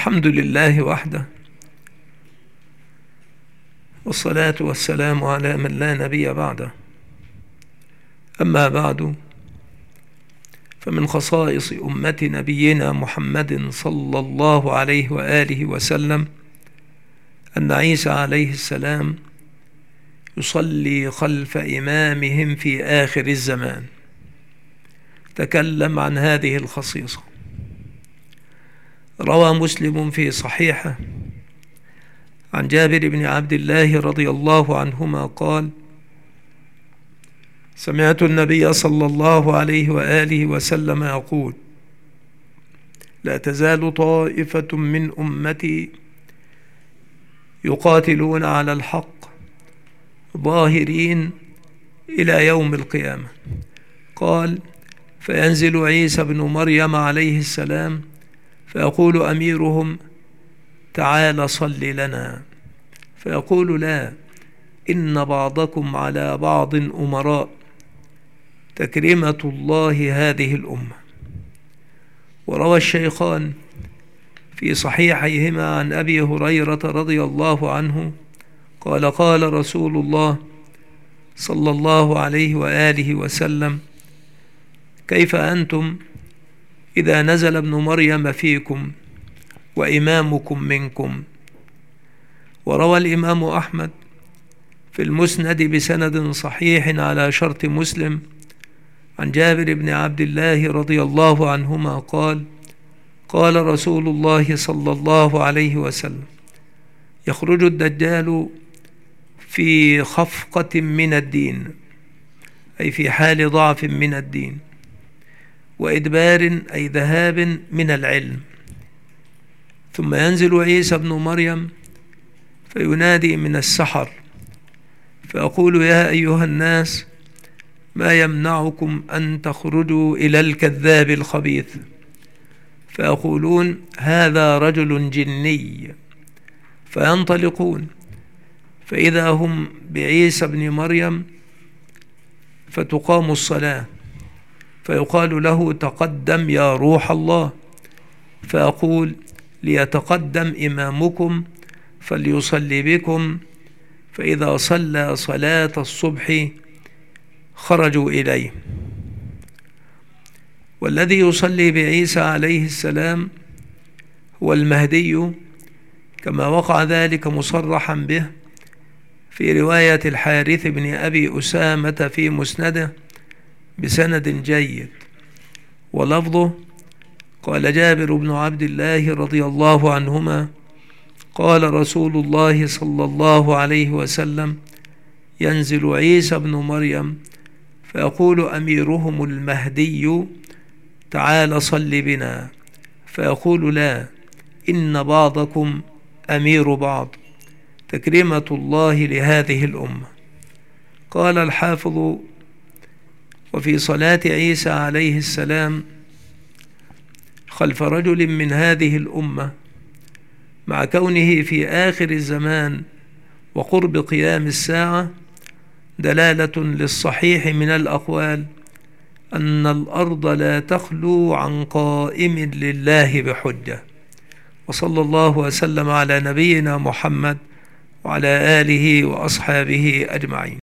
الحمد لله وحده، والصلاة والسلام على من لا نبي بعده. أما بعد، فمن خصائص أمة نبينا محمد صلى الله عليه وآله وسلم أن عيسى عليه السلام يصلي خلف إمامهم في آخر الزمان. تكلم عن هذه الخصيصة. روى مسلم في صحيحه عن جابر بن عبد الله رضي الله عنهما قال: سمعت النبي صلى الله عليه وآله وسلم يقول: لا تزال طائفة من أمتي يقاتلون على الحق ظاهرين إلى يوم القيامة. قال: فينزل عيسى بن مريم عليه السلام فيقول أميرهم: تعال صل لنا، فيقول: لا، إن بعضكم على بعض أمراء، تكريمة الله هذه الأمة. وروى الشيخان في صحيحيهما عن أبي هريرة رضي الله عنه قال: قال رسول الله صلى الله عليه وآله وسلم: كيف أنتم إذا نزل ابن مريم فيكم وإمامكم منكم؟ وروى الإمام أحمد في المسند بسند صحيح على شرط مسلم عن جابر بن عبد الله رضي الله عنهما قال: قال رسول الله صلى الله عليه وسلم: يخرج الدجال في خفقة من الدين، أي في حال ضعف من الدين، وإدبار أي ذهاب من العلم، ثم ينزل عيسى بن مريم فينادي من السحر فيقول: يا أيها الناس، ما يمنعكم أن تخرجوا إلى الكذاب الخبيث؟ فيقولون: هذا رجل جني. فينطلقون فإذا هم بعيسى بن مريم، فتقام الصلاة فيقال له: تقدم يا روح الله. فيقول: ليتقدم إمامكم فليصلي بكم. فإذا صلى صلاة الصبح خرجوا إليه. والذي يصلي بعيسى عليه السلام هو المهدي، كما وقع ذلك مصرحا به في رواية الحارث بن أبي أسامة في مسنده بسند جيد، ولفظه: قال جابر بن عبد الله رضي الله عنهما: قال رسول الله صلى الله عليه وسلم: ينزل عيسى بن مريم فيقول أميرهم المهدي: تعال صل بنا، فيقول: لا، إن بعضكم أمير بعض، تكريمة الله لهذه الأمة. قال الحافظ: وفي صلاة عيسى عليه السلام خلف رجل من هذه الأمة، مع كونه في آخر الزمان وقرب قيام الساعة، دلالة للصحيح من الأقوال أن الأرض لا تخلو عن قائم لله بحجة. وصلى الله وسلم على نبينا محمد وعلى آله وأصحابه أجمعين.